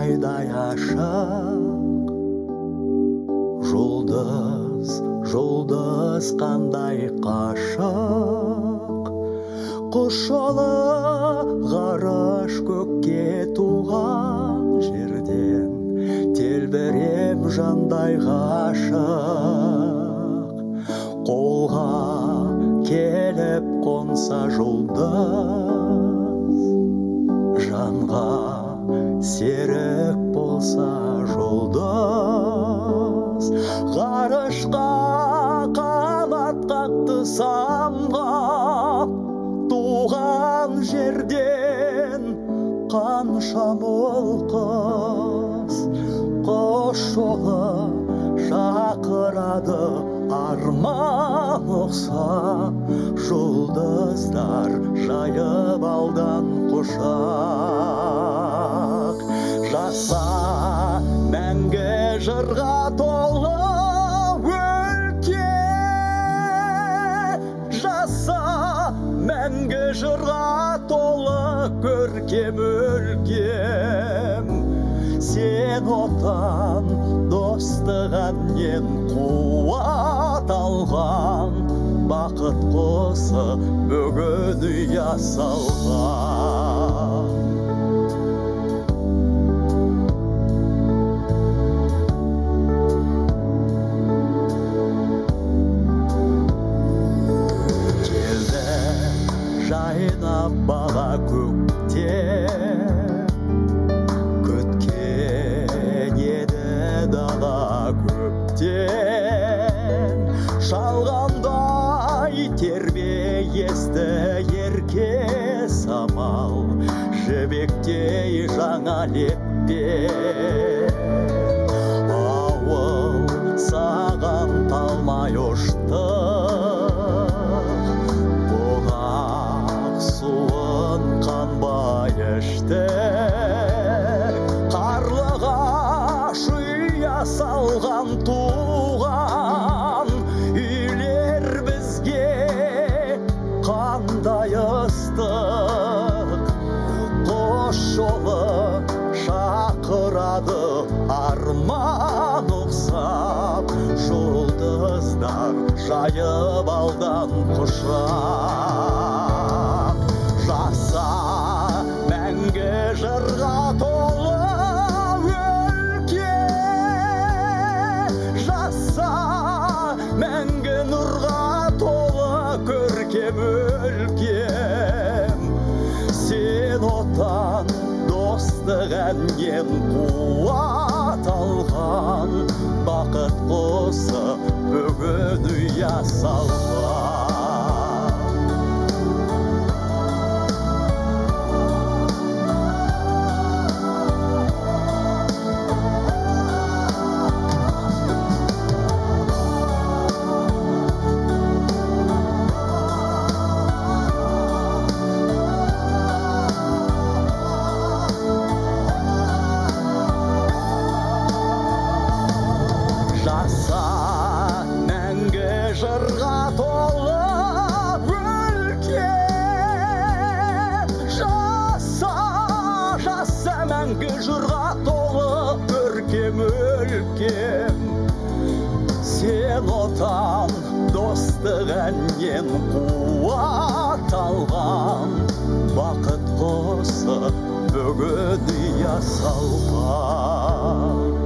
айдай ашық. Жұлдыз, жұлдыз қандай қашық. Құс жолы ғарыш көкке туған жерден телбірем жандай ғашық. Қолға келіп қонса жұлдыз, жанға серік болса жұлдыз. Ғарышқа қанат қақты самғап, туған жерден қанша мол қыз. Құс жолы шақырады арман ұқса, жұлдыздар жайып алдан құшақ. Жаса мәңгі жырға толы өлке, жаса мәңгі жырға толы көркем өлкем. Сен отан достық әннен қуат алған, бақыт құсы бүгін ұя салған. Келді жайнап бала көктем, шалғандай тербейесті ерке самал, жібектей жаңа леппен. Ауыл саған талмай ұшты, бұлақ суын қанбай ішті. Қарлығаш ұя салған туған үйлер бізге қандай ыстық. Құс жолы шақырады арман ұқсап, жұлдыздар жайып алдан құшақ. Жаса мәңгі жырға толы өлке, жаса мәңгі нұрға толы көркем өлкем. Сен отан достық әннен қуат алған, бақыт құсы бүгін ұя салған. Жаса мәңгі жырға толы өлке, жаса, жаса мәңгі жырға толы көркем өлкем. Сен отан достық әннен қуат алған, бақыт құсы бүгін ұя салған.